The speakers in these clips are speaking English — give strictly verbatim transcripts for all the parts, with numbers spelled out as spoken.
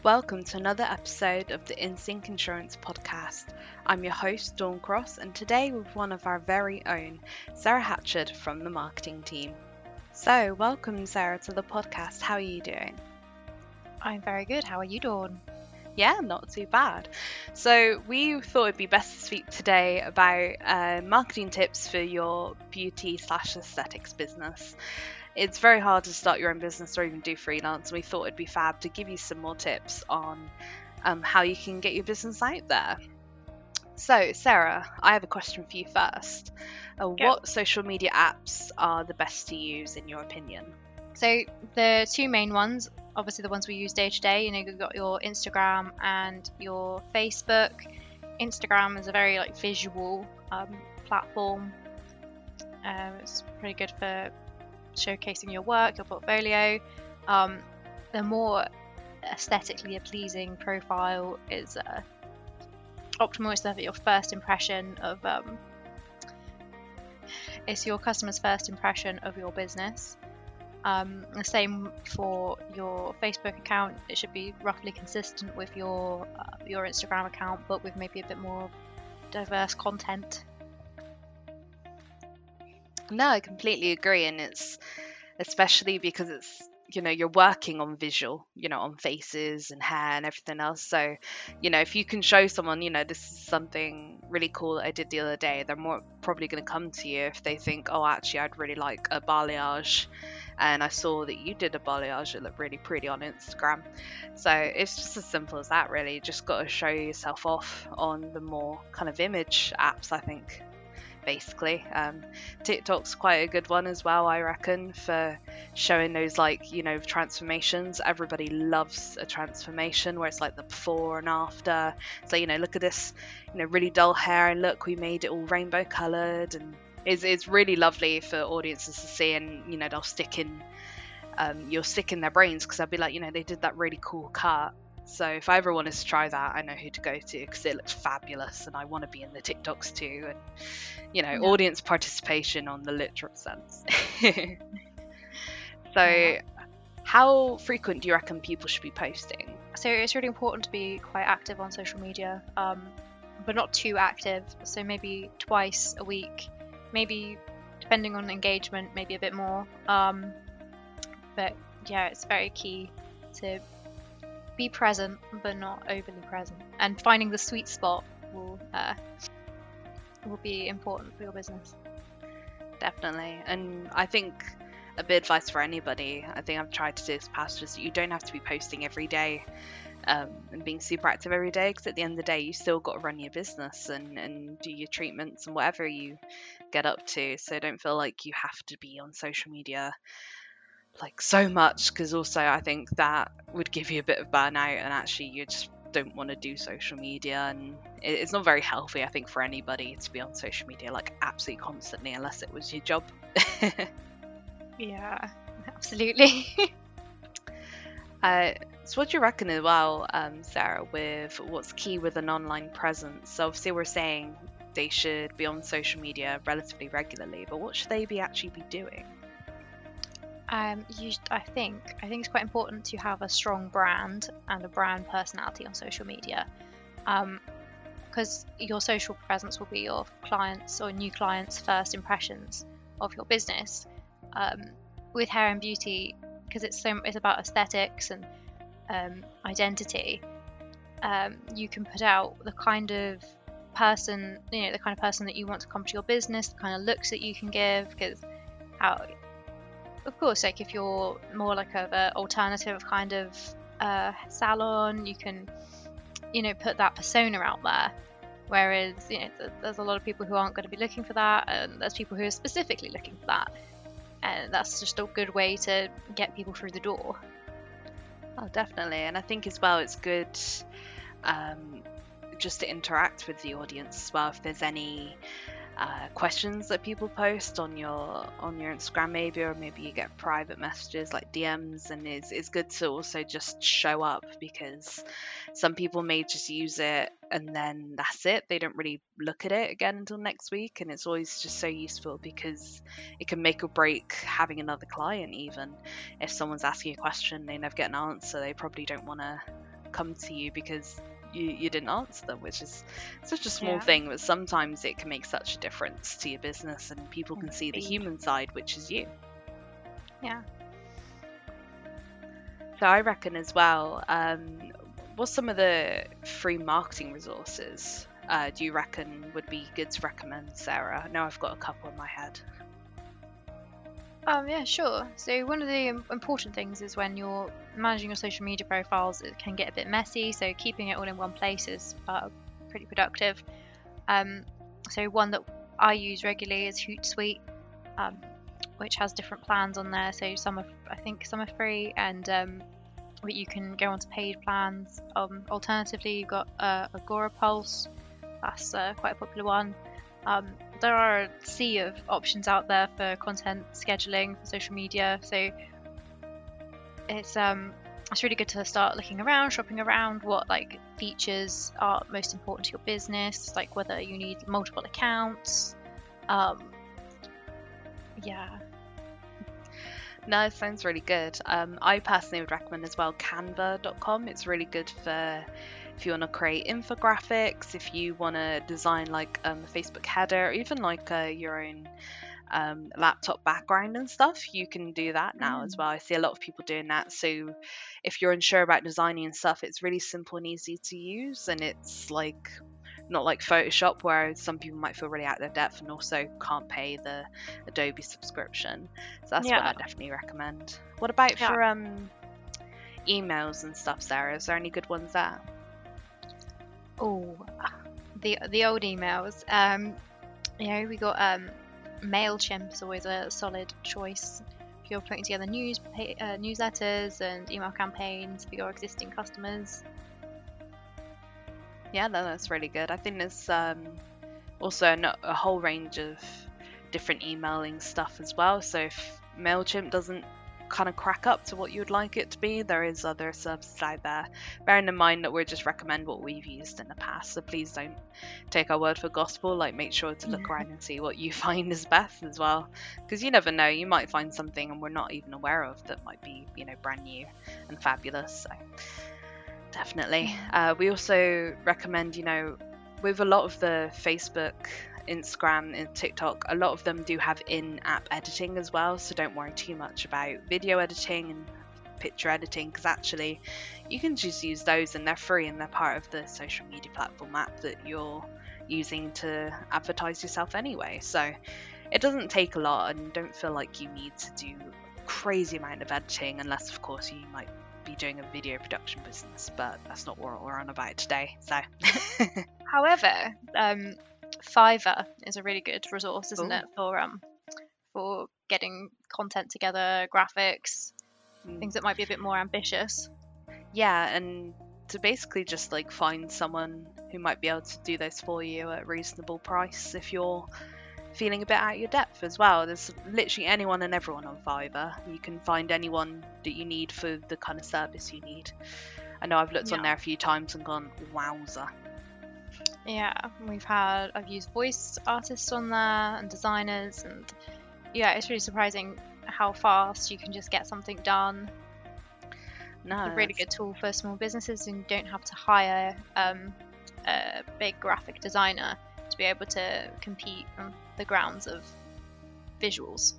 welcome to another episode of the InSync Insurance Podcast. I'm your host, Dawn Cross, and today with one of our very own, Sarah Hatchard from the marketing team. So, welcome, Sarah, to the podcast. How are you doing? I'm very good. How are you, Dawn? Yeah, not too bad. So, we thought it'd be best to speak today about uh, marketing tips for your beauty slash aesthetics business. It's very hard to start your own business or even do freelance, and we thought it'd be fab to give you some more tips on um, how you can get your business out there. So, Sarah, I have a question for you first. Uh, what social media apps are the best to use in your opinion? So the two main ones, obviously the ones we use day to day, you know, you've got your Instagram and your Facebook. Instagram is a very like visual um, platform. Um, it's pretty good for showcasing your work, your portfolio. Um, the more aesthetically pleasing profile is uh, optimal. It's your first impression of um, it's your customer's first impression of your business. Um, the same for your Facebook account. It should be roughly consistent with your uh, your Instagram account, but with maybe a bit more diverse content. No, I completely agree, and it's especially because it's, you know, you're working on visual, you know, on faces and hair and everything else. So, you know, if you can show someone, you know, this is something really cool that I did the other day, they're more probably going to come to you if they think, oh, actually, I'd really like a balayage. And I saw that you did a balayage. It looked really pretty on Instagram. So it's just as simple as that, really. You just got to show yourself off on the more kind of image apps, I think. Basically, um, TikTok's quite a good one as well, I reckon, for showing those, like, you know, transformations. Everybody loves a transformation where it's like the before and after. So, you know, look at this, you know, really dull hair, and look, we made it all rainbow coloured, and it's, it's really lovely for audiences to see, and, you know, they'll stick in, um, you'll stick in their brains because they'll be like, you know, they did that really cool cut. So if I ever wanted to try that, I know who to go to because it looks fabulous, and I want to be in the TikToks too, and, you know, yeah. Audience participation on the literal sense. So yeah. How frequent do you reckon people should be posting? So it's really important to be quite active on social media, um, but not too active. So maybe twice a week, maybe depending on engagement, maybe a bit more. Um, but yeah, it's very key to be present, but not overly present. And finding the sweet spot will uh, will be important for your business. Definitely. And I think a bit of advice for anybody, I think I've tried to do this past, is you don't have to be posting every day um, and being super active every day, because at the end of the day you still got to run your business and, and do your treatments and whatever you get up to. So don't feel like you have to be on social media like so much, because also I think that would give you a bit of burnout, and actually you just don't want to do social media, and it's not very healthy, I think, for anybody to be on social media like absolutely constantly unless it was your job. Yeah, absolutely. uh, so what do you reckon as well, um, Sarah, with what's key with an online presence? So obviously we're saying they should be on social media relatively regularly, but what should they be actually be doing? Um, you, I think I think it's quite important to have a strong brand and a brand personality on social media, um, because your social presence will be your clients or new clients' first impressions of your business. Um, with hair and beauty, because it's so it's about aesthetics and um, identity, um, you can put out the kind of person, you know, the kind of person that you want to come to your business, the kind of looks that you can give, because how. Of course, like if you're more like a, a alternative kind of uh, salon, you can, you know, put that persona out there. Whereas, you know, th- there's a lot of people who aren't going to be looking for that, and there's people who are specifically looking for that, and that's just a good way to get people through the door. Oh, definitely, and I think as well it's good um, just to interact with the audience as well. If there's any Uh, questions that people post on your on your Instagram, maybe, or maybe you get private messages like D Ms, and it's, it's good to also just show up, because some people may just use it and then that's it. They don't really look at it again until next week, and it's always just so useful because it can make or break having another client. Even if someone's asking a question, they never get an answer, they probably don't want to come to you because you, you didn't answer them, which is such a small Yeah. thing, but sometimes it can make such a difference to your business, and people can see the Indeed. human side, which is you. Yeah. So I reckon as well, um, what's some of the free marketing resources uh, do you reckon would be good to recommend, Sarah? I know I've got a couple in my head. Um, yeah, sure. So one of the im- important things is when you're managing your social media profiles, it can get a bit messy. So keeping it all in one place is uh, pretty productive. Um, so one that I use regularly is Hootsuite, um, which has different plans on there. So some are, I think some are free, and um, but you can go onto paid plans. Um, alternatively, you've got uh, Agora Pulse. That's uh, quite a popular one. Um, there are a sea of options out there for content scheduling for social media, so it's um it's really good to start looking around, shopping around what like features are most important to your business, like whether you need multiple accounts. Um, yeah. No, it sounds really good. Um, I personally would recommend as well canva dot com. It's really good for if you want to create infographics, if you want to design like um, a Facebook header, or even like uh, your own um, laptop background and stuff. You can do that now as Mm. well. I see a lot of people doing that. So if you're unsure about designing and stuff, it's really simple and easy to use, and it's like not like Photoshop where some people might feel really out of their depth and also can't pay the Adobe subscription. So that's one Yeah. I definitely recommend. What about Yeah. for um emails and stuff, Sarah? Is there any good ones there? Oh, the the old emails. Um, you know, we got um, Mailchimp is always a solid choice if you're putting together news pa- uh, newsletters and email campaigns for your existing customers. Yeah, no, that's really good. I think there's um also a, a whole range of different emailing stuff as well. So if MailChimp doesn't kind of crack up to what you would like it to be, there is other services out there. Bearing in mind that we just recommend what we've used in the past, so please don't take our word for gospel. Like, make sure to look around and see what you find is best as well, because you never know, you might find something and we're not even aware of that might be, you know, brand new and fabulous. So definitely. Uh, we also recommend, you know, with a lot of the Facebook, Instagram, and TikTok, a lot of them do have in-app editing as well. So don't worry too much about video editing and picture editing, because actually you can just use those and they're free and they're part of the social media platform app that you're using to advertise yourself anyway. So it doesn't take a lot, and don't feel like you need to do a crazy amount of editing, unless of course you might be doing a video production business, but that's not what we're on about today. So However, um, Fiverr is a really good resource, isn't Ooh. it, for um for getting content together, graphics, Mm. things that might be a bit more ambitious. Yeah, and to basically just like find someone who might be able to do those for you at a reasonable price if you're feeling a bit out of your depth as well. There's literally anyone and everyone on Fiverr. You can find anyone that you need for the kind of service you need. I know I've looked on Yeah. there a few times and gone, wowza. Yeah, we've had I've used voice artists on there and designers, and yeah, it's really surprising how fast you can just get something done. No, It's a really that's- good tool for small businesses, and you don't have to hire um, a big graphic designer to be able to compete on the grounds of visuals.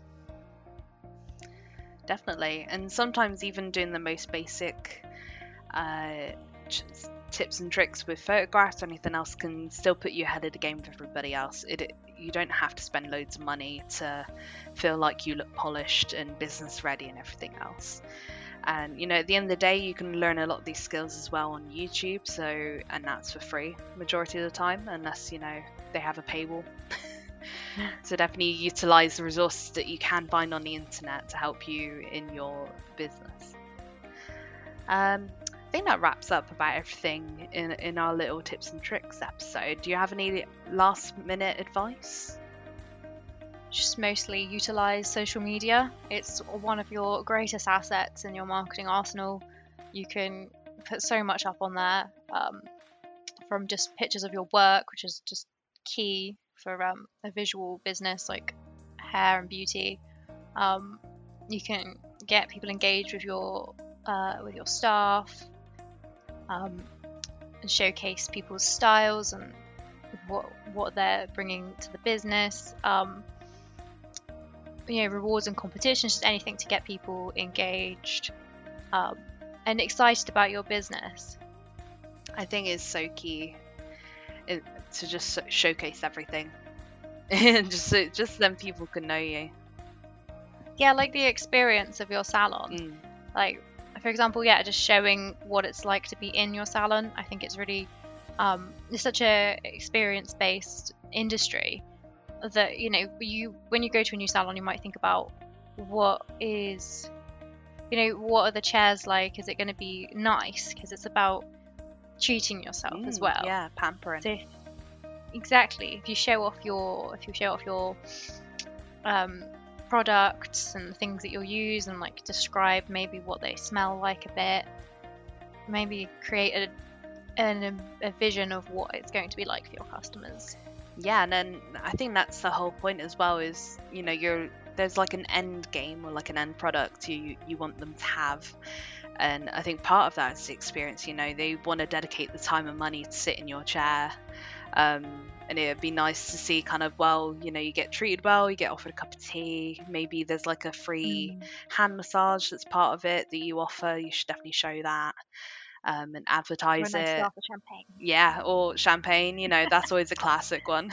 definitely. And sometimes even doing the most basic uh, ch- tips and tricks with photographs or anything else can still put you ahead of the game with everybody else. It, it you don't have to spend loads of money to feel like you look polished and business ready and everything else. And you know, at the end of the day, you can learn a lot of these skills as well on YouTube. So, and that's for free majority of the time, unless you know they have a paywall. So definitely utilize the resources that you can find on the internet to help you in your business. Um, I think that wraps up about everything in in our little tips and tricks episode. Do you have any last minute advice? Just mostly utilize social media. It's one of your greatest assets in your marketing arsenal. You can put so much up on there, um, from just pictures of your work, which is just key for um, a visual business like hair and beauty. Um, you can get people engaged with your uh, with your staff. um, and showcase people's styles and what what they're bringing to the business. Um, you know, rewards and competitions, just anything to get people engaged um, and excited about your business. I think it's so key it, to just showcase everything, and just so, just then people can know you. Yeah, like the experience of your salon. Mm. Like, for example, yeah, just showing what it's like to be in your salon. I think it's really, um, it's such a experience-based industry that, you know, you when you go to a new salon, you might think about what is, you know, what are the chairs like? Is it going to be nice? Because it's about treating yourself Mm, as well. Yeah, pampering. So if, exactly. If you show off your, if you show off your um, products and things that you'll use, and like describe maybe what they smell like a bit, maybe create a, an, a vision of what it's going to be like for your customers. Yeah, and then I think that's the whole point as well, is, you know, you're there's like an end game or like an end product you you want them to have. And I think part of that is the experience. You know, they want to dedicate the time and money to sit in your chair. Um, and it'd be nice to see kind of, well, you know, you get treated well, you get offered a cup of tea, maybe there's like a free Mm. hand massage that's part of it that you offer. You should definitely show that, um, and Or a advertise nice it. glass of champagne. Yeah, or champagne, you know, that's always a classic one.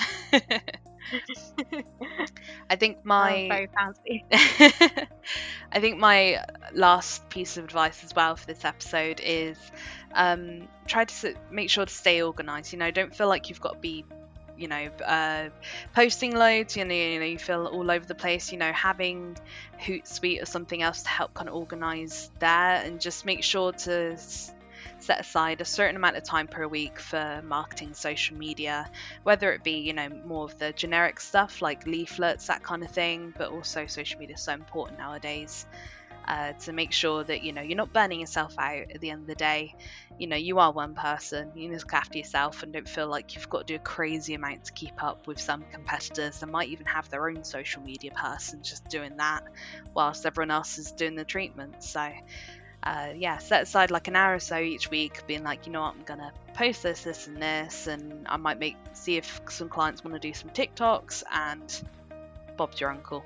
I think my Oh, very fancy. I think my last piece of advice as well for this episode is um, try to s- make sure to stay organized. You know, don't feel like you've got to be, you know, uh, posting loads. You know, you know, you feel all over the place. You know, having Hootsuite or something else to help kind of organize that, and just make sure to s- set aside a certain amount of time per week for marketing social media, whether it be, you know, more of the generic stuff like leaflets, that kind of thing, but also social media is so important nowadays. Uh, to make sure that, you know, you're not burning yourself out at the end of the day. You know, you are one person, you look after yourself, and don't feel like you've got to do a crazy amount to keep up with some competitors that might even have their own social media person just doing that whilst everyone else is doing the treatment. So uh, yeah, set aside like an hour or so each week, being like, you know what, I'm gonna post this, this, and this, and I might make see if some clients want to do some TikToks, and Bob's your uncle.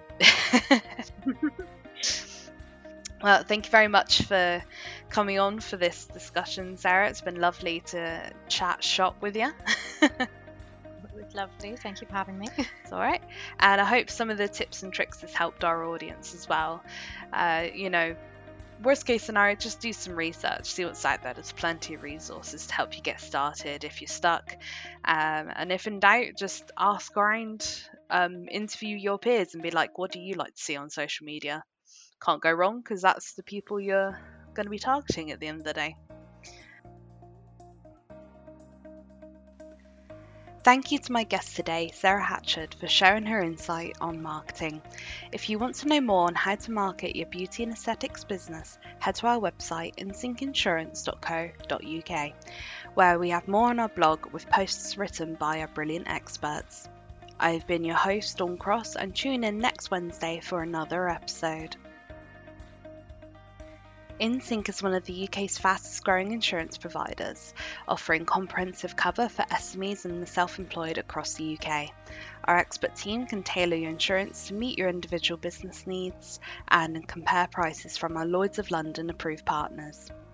Well, thank you very much for coming on for this discussion, Sarah. It's been lovely to chat shop with you. It was lovely. Thank you for having me. It's all right. And I hope some of the tips and tricks has helped our audience as well. Uh, you know, worst case scenario, just do some research, see what's out there. There's plenty of resources to help you get started if you're stuck. Um, and if in doubt, just ask around, um, interview your peers and be like, what do you like to see on social media? Can't go wrong, because that's the people you're going to be targeting at the end of the day. Thank you to my guest today, Sarah Hatchard, for sharing her insight on marketing. If you want to know more on how to market your beauty and aesthetics business, head to our website insync insurance dot co dot uk, where we have more on our blog with posts written by our brilliant experts. I've been your host, Dawn Cross, and tune in next Wednesday for another episode. InSync is one of the U K's fastest growing insurance providers, offering comprehensive cover for S M Es and the self-employed across the U K. Our expert team can tailor your insurance to meet your individual business needs and compare prices from our Lloyd's of London approved partners.